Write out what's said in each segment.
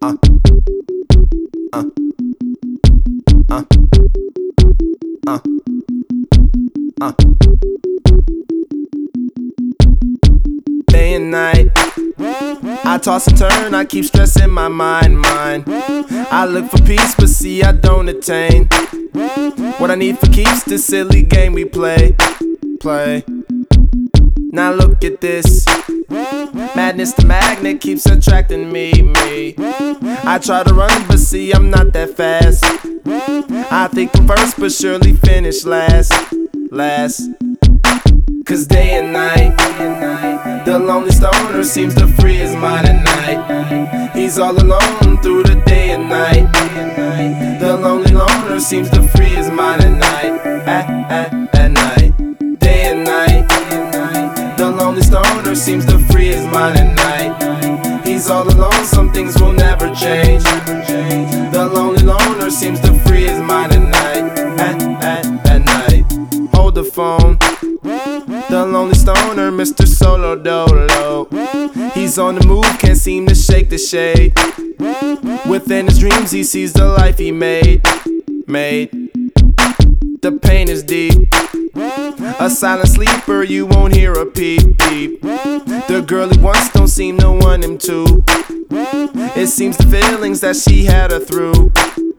uh, uh, uh, uh, uh. Day and night, I toss and turn, I keep stressing my mind. I look for peace, but see I don't attain what I need for keeps this silly game we play. Now look at this, madness, the magnet keeps attracting me. I try to run, but see I'm not that fast. I think I'm first, but surely finish last. Cause day and night, the lonely stoner seems to free his mind at night. He's all alone through the day and night. The lonely loner seems to free his mind at night. At night, day and night, the lonely stoner seems to free his mind at night. He's all alone, some things will never change. The lonely loner seems to free his mind at night. At night, hold the phone. The lonely stoner, Mr. Solo Dolo. He's on the move, can't seem to shake the shade. Within his dreams he sees the life he made. The pain is deep, a silent sleeper, you won't hear a peep. The girl he wants don't seem to want him to. It seems the feelings that she had her through.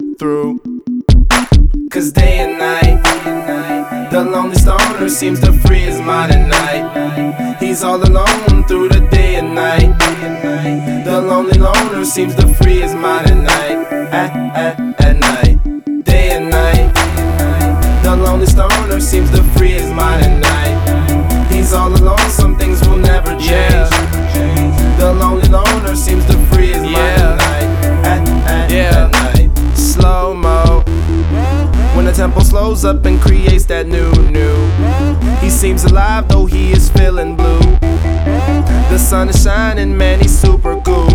Cause day and night, the lonely stoner seems to free his mind at night. He's all alone through the day and night. The lonely loner seems to free his mind at night. At night, day and night, the lonely stoner seems to free his mind at night. He's all alone, some things will never change. The lonely loner seems to free his mind at night. At night, slow-mo, when the tempo slows up and creates that new. He seems alive though he is feeling blue. The sun is shining, man, he's super cool.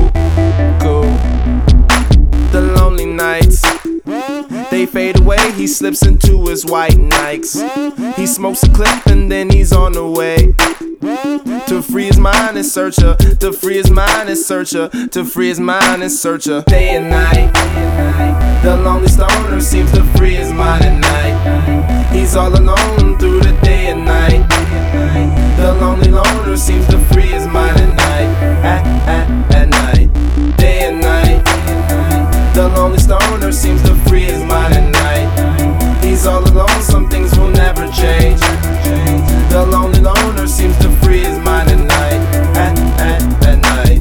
The lonely nights, they fade away, he slips into his white Nikes. He smokes a clip and then he's on the way to free his mind and searcher, to free his mind and searcher, to free his mind and searcher. Day and night, the lonely stoner seems to free his mind at night. He's all alone through the day and night. The lonely loner seems to free his mind at night. At night, day and night, the lonely stoner seems to free his mind at night. He's all alone, some things will never change. The lonely loner seems to free his mind at night. At night.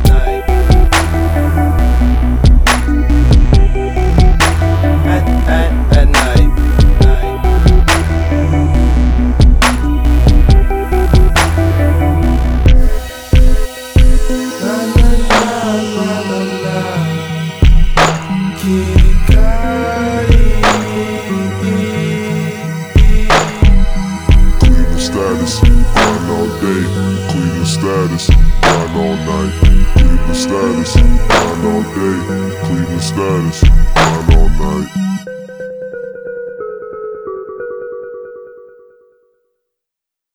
At night. Status, grind all day, Cleveland status, grind all night. Cleveland status, grind all day, Cleveland status, grind all night.